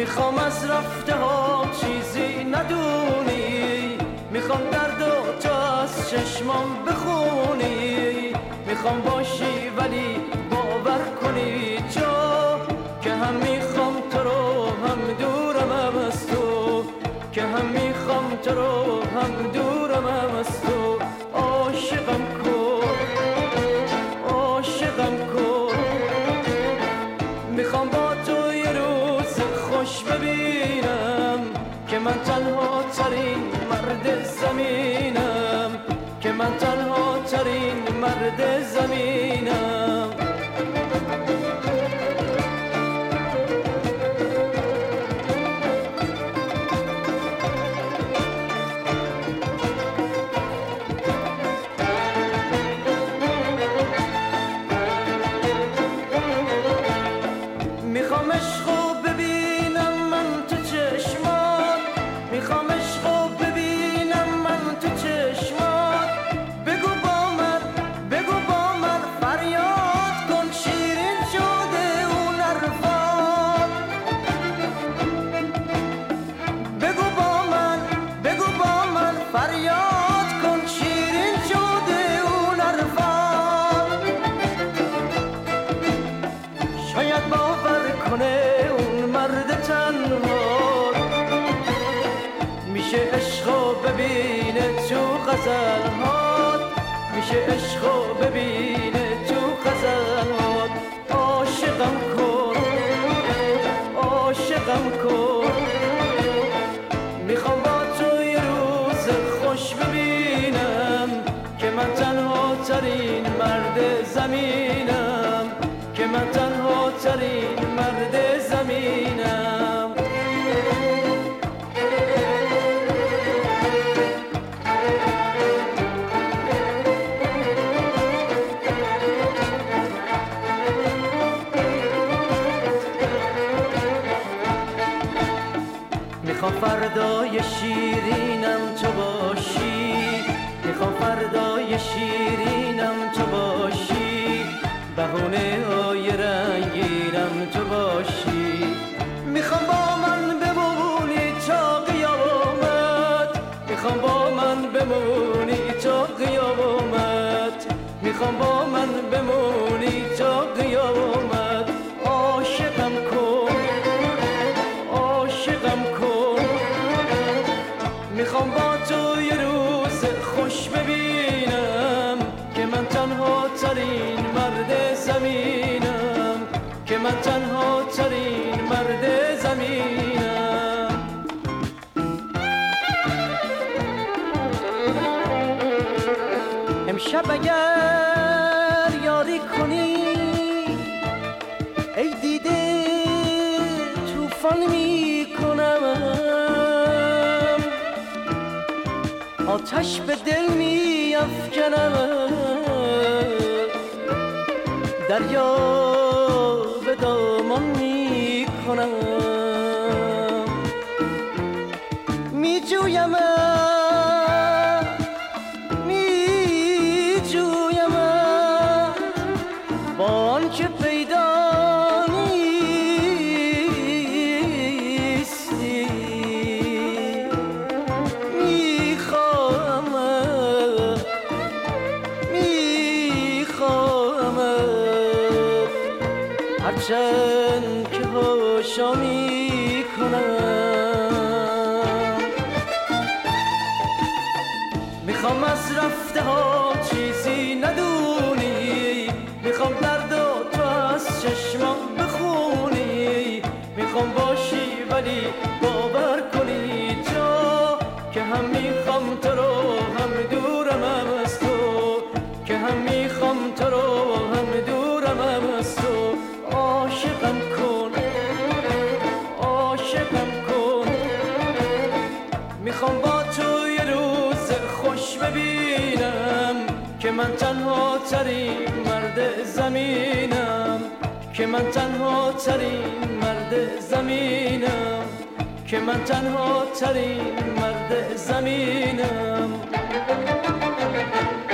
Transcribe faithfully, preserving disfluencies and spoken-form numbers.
میخوام از رفته ها چیزی ندونی، میخوام درد و تو از چشمام بخونی، میخوام باشی ولی باور کنی تو که هم میخوام تو رو هم دورم هم از تو، که هم میخوام تو رو هم دورم هم از تو. عاشقم کن عاشقم کن، میخوام با تو یه روز خوش ببینم که من تنها ترین مرد زمینم، که من تنها ترین مرد زمینم. میخوام عشقو ببینم من تو چشمات، میخوام عشقو ببینم من تو چشمات. بگو با من بگو با من فریاد کن، شیرین شده اون حرفات. بگو با من بگو با من فریاد کن، شیرین شده اون حرفات. شاید باور کنه اون مرد تنها میشه عشقو ببینه تو غزلهات، میشه عشقو ببینه تو غزلهات. عاشقم کن عاشقم کن، میخوام با تو یه روز خوش ببینم که من تنها ترین مرد زمینم، که من تنها ترین مرد زمینم. میخوام فردای شیرینم تو باشی، میخوام فردای شیرینم تو باشی، بهونه های رنگینم تو باشی. میخوام با من بمونی تا قیامت، میخوام با من بمونی تا قیامت، میخوام با من بمونی تا قیامت. عاشقم کن عاشقم کن، میخوام با تو یه روز خوش ببینم که من تنها ترین مرد زمینم، که من تنها ترین مرد زمینم. امشب اگر یاری کنی ای دیده طوفان میکنم، آتش به دل میافکنم، دریا به دامان میکنم. میجویم میجویم با آنکه پیدا نیستی، میخوام میخوام هرچند که هاشا میکنم. میخوام از رفته ها چیزی ندونی، میخوام درد و تو از چشمام بخونی، میخوام باشی ولی باور کنی تو که هم میخوام تو رو هم دورم هم از تو، که هم میخوام تو رو هم دورم هم از تو. عاشقم کن عاشقم کن، میخوام با تو یه روز خوش ببینم که من تنها ترین مرد زمینم، که من تنها ترین مرد زمینم، که من تنها ترین مرد زمینم.